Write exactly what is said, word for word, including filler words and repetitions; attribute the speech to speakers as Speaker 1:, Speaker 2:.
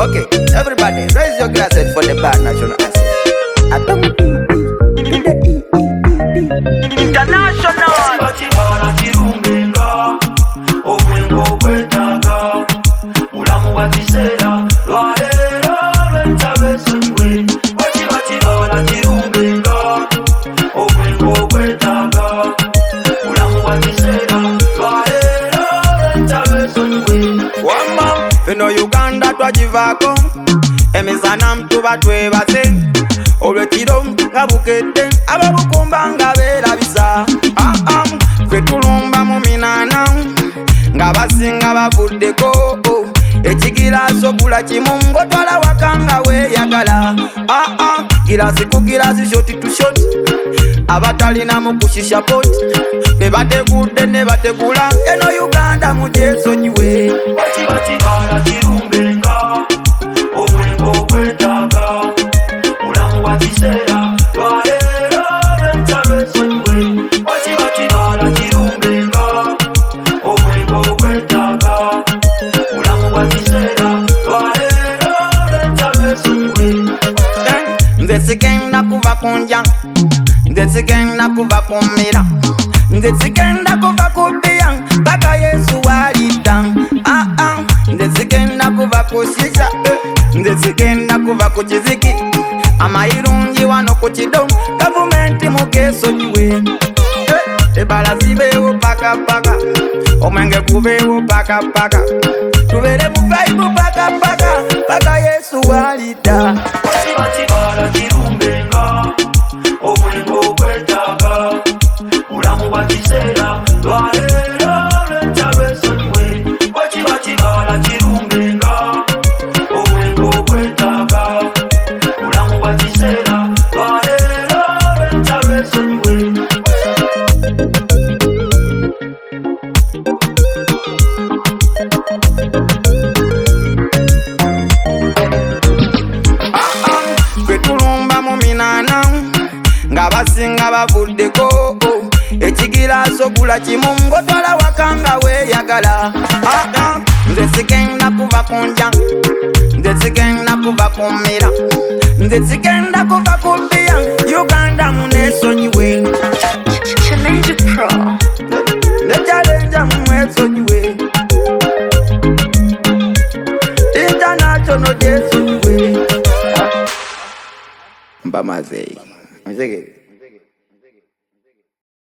Speaker 1: Okay, everybody, raise your glasses for the bad national anthem. International.
Speaker 2: Chibara chirumbenga, omwengo kwetaga, mulamu watisera, lwalera lwentabesunwe. Chibara chirumbenga, omwengo kwetaga, mulamu watisera, lwalera lwentabesunwe.
Speaker 1: Wamba, fino Uganda twajivako, emisana mtuba twebase, olwekiro nga bukete, ababukumba nga berabisa. Ah ah, ffe tulumba mu minana, nga basinga bavuddeko, ekigiraasi ogula kimu ng'otwala waka nga weeyagala. Ah ah, girasi ku girasi, shoti tu shoti, abatalinamu kushisha poti, be bategudde ne bategula, eno Uganda mugyesonyiwe.
Speaker 2: Chibara chirumbenga, omwengo kwetaga, mulamu watisera, lwalera lwentabesunwe. Chibara chirumbenga, omwengo kwetaga, mulamu watisera, lwalera lwentabesunwe.
Speaker 1: Nze sigenda kuva kunja, nze sigenda kuva kumira, nze sigenda kuva kubiya mpaka Yesu walidda. Ah ah, nze sigenda kuva kushisha, nze sigenda kuva ku kiziki, amayirungi wano ku kido, gavumenti mugesonyiwe. Ebala zibeewo paka paka, omwenge gubeewo paka paka, tubere mu vibe paka paka, paka Yesu walidda.
Speaker 2: Chibara chirumbenga, omwengo kwetaga, mulamu watisera, lwalera lwentabesunwe. Chibara chirumbenga, omwengo kwetaga, mulamu watisera, lwalera lwentabesunwe.
Speaker 1: Tulumba mu minana, nga basinga bavuddeko, ekigiraasi ogula kimu ng'otwala waka nga weeyagala. Ah ah, nze sigenda kuva kunja, nze sigenda kuva kumira, nze sigenda kuva kubiya, Uganda muneesonyiwe.
Speaker 3: Challenge Pro.
Speaker 1: Ne challenge mumwesonyiwe, international gyesonyiwe. Mbamaze, mzege.